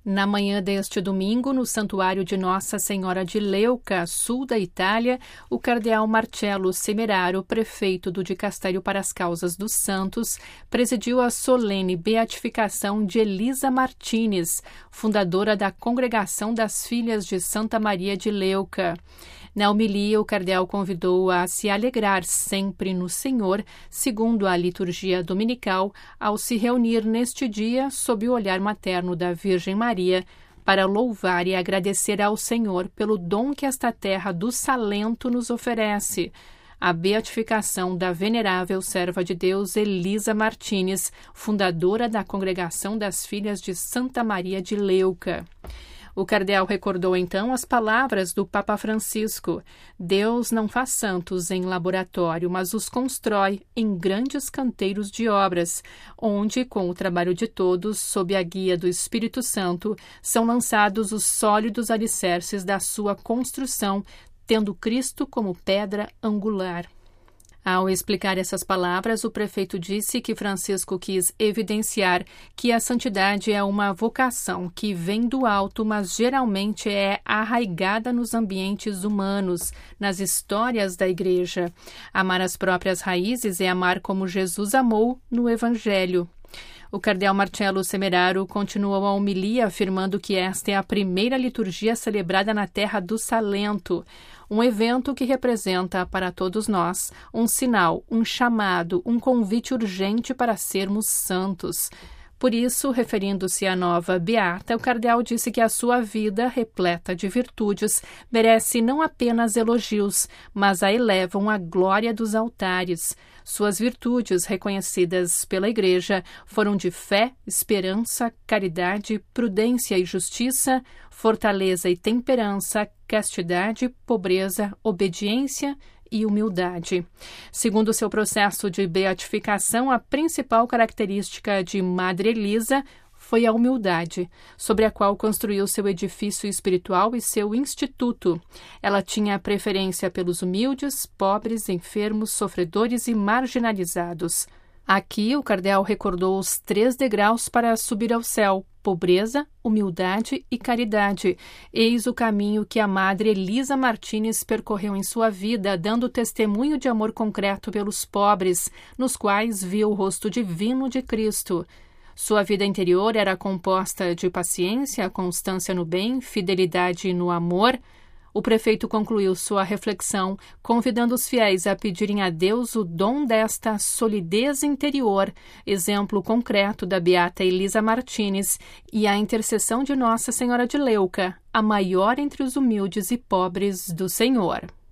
Na manhã deste domingo, no Santuário de Nossa Senhora de Leuca, sul da Itália, o cardeal Marcello Semeraro, prefeito do Dicastério para as Causas dos Santos, presidiu a solene beatificação de Elisa Martins, fundadora da Congregação das Filhas de Santa Maria de Leuca. Na homilia, o cardeal convidou a se alegrar sempre no Senhor, segundo a liturgia dominical, ao se reunir neste dia sob o olhar materno da Virgem Maria, para louvar e agradecer ao Senhor pelo dom que esta terra do Salento nos oferece, a beatificação da venerável serva de Deus Elisa Martins, fundadora da Congregação das Filhas de Santa Maria de Leuca. O cardeal recordou então as palavras do Papa Francisco: Deus não faz santos em laboratório, mas os constrói em grandes canteiros de obras, onde, com o trabalho de todos, sob a guia do Espírito Santo, são lançados os sólidos alicerces da sua construção, tendo Cristo como pedra angular. Ao explicar essas palavras, o prefeito disse que Francisco quis evidenciar que a santidade é uma vocação que vem do alto, mas geralmente é arraigada nos ambientes humanos, nas histórias da Igreja. Amar as próprias raízes é amar como Jesus amou no Evangelho. O cardeal Marcello Semeraro continuou a homilia afirmando que esta é a primeira liturgia celebrada na terra do Salento, um evento que representa para todos nós um sinal, um chamado, um convite urgente para sermos santos. Por isso, referindo-se à nova beata, o cardeal disse que a sua vida, repleta de virtudes, merece não apenas elogios, mas a elevam à glória dos altares. Suas virtudes, reconhecidas pela Igreja, foram de fé, esperança, caridade, prudência e justiça, fortaleza e temperança, castidade, pobreza, obediência e humildade. Segundo seu processo de beatificação, a principal característica de Madre Elisa foi a humildade, sobre a qual construiu seu edifício espiritual e seu instituto. Ela tinha preferência pelos humildes, pobres, enfermos, sofredores e marginalizados. Aqui, o cardeal recordou os 3 degraus para subir ao céu: pobreza, humildade e caridade. Eis o caminho que a Madre Elisa Martins percorreu em sua vida, dando testemunho de amor concreto pelos pobres, nos quais viu o rosto divino de Cristo. Sua vida interior era composta de paciência, constância no bem, fidelidade no amor. O prefeito concluiu sua reflexão, convidando os fiéis a pedirem a Deus o dom desta solidez interior, exemplo concreto da beata Elisa Martins, e a intercessão de Nossa Senhora de Leuca, a maior entre os humildes e pobres do Senhor.